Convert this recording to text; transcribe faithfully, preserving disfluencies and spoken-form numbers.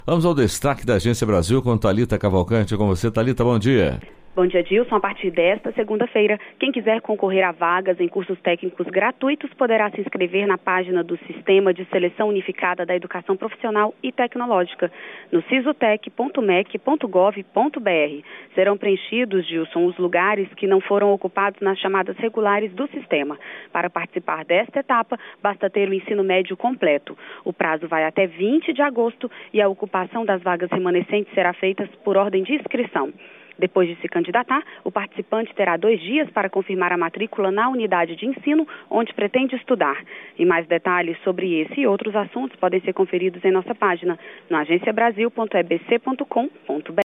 Vamos ao destaque da Agência Brasil com Thalita Cavalcante. Com você, Thalita, bom dia. Bom dia, Dilson. A partir desta segunda-feira, quem quiser concorrer a vagas em cursos técnicos gratuitos poderá se inscrever na página do Sistema de Seleção Unificada da Educação Profissional e Tecnológica, no sisutec ponto mec ponto gov ponto br. Serão preenchidos, Dilson, os lugares que não foram ocupados nas chamadas regulares do sistema. Para participar desta etapa, basta ter o ensino médio completo. O prazo vai até vinte de agosto e a ocupação das vagas remanescentes será feita por ordem de inscrição. Depois de se candidatar, o participante terá dois dias para confirmar a matrícula na unidade de ensino onde pretende estudar. E mais detalhes sobre esse e outros assuntos podem ser conferidos em nossa página no agência brasil ponto e b c ponto com ponto br.